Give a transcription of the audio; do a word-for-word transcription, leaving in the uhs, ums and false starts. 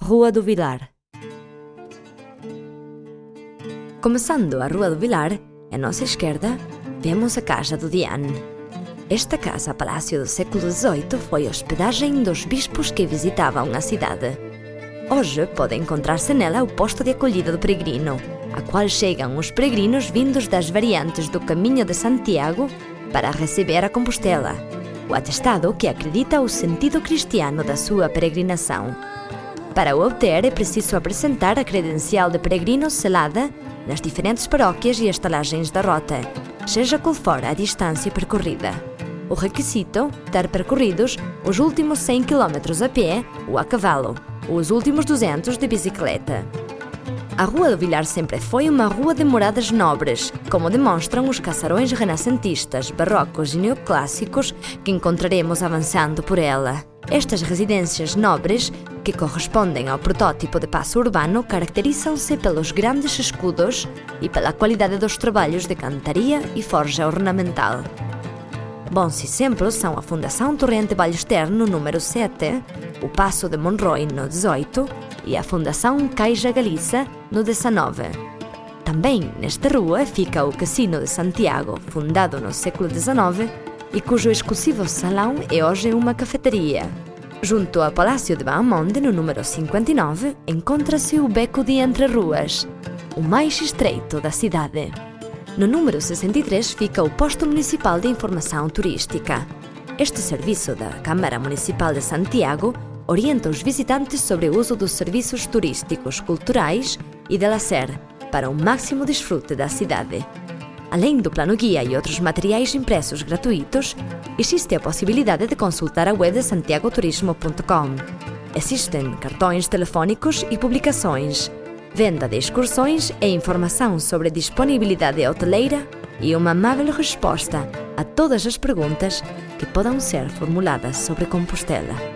Rua do Vilar. Começando a Rua do Vilar, à nossa esquerda, vemos a casa do Diane. Esta casa-palácio do século dezoito foi hospedagem dos bispos que visitavam a cidade. Hoje pode encontrar-se nela o posto de acolhida do peregrino, a qual chegam os peregrinos vindos das variantes do Caminho de Santiago para receber a Compostela, o atestado que acredita o sentido cristiano da sua peregrinação. Para o obter é preciso apresentar a credencial de peregrino selada nas diferentes paróquias e estalagens da rota, seja qual for a distância percorrida. O requisito ter percorridos os últimos cem quilômetros a pé ou a cavalo, ou os últimos duzentos de bicicleta. A Rua do Vilar sempre foi uma rua de moradas nobres, como demonstram os casarões renascentistas, barrocos e neoclássicos que encontraremos avançando por ela. Estas residências nobres, que correspondem ao protótipo de paço urbano, caracterizam-se pelos grandes escudos e pela qualidade dos trabalhos de cantaria e forja ornamental. Bons exemplos são a Fundação Torrente Ballester no número sete, o Paço de Monroy no dezoito e a Fundação Caixa Galiza no dezenove. Também nesta rua fica o Cassino de Santiago, fundado no século dezenove e cujo exclusivo salão é hoje uma cafeteria. Junto ao Palácio de Bahamonde, no número cinquenta e nove, encontra-se o Beco de Entre Ruas, o mais estreito da cidade. No número sessenta e três fica o Posto Municipal de Informação Turística. Este serviço da Câmara Municipal de Santiago orienta os visitantes sobre o uso dos serviços turísticos, culturais e de lazer para o máximo desfrute da cidade. Além do plano guia e outros materiais impressos gratuitos, existe a possibilidade de consultar a web de santiago turismo ponto com. Existem cartões telefónicos e publicações, venda de excursões e informação sobre disponibilidade hoteleira e uma amável resposta a todas as perguntas que possam ser formuladas sobre Compostela.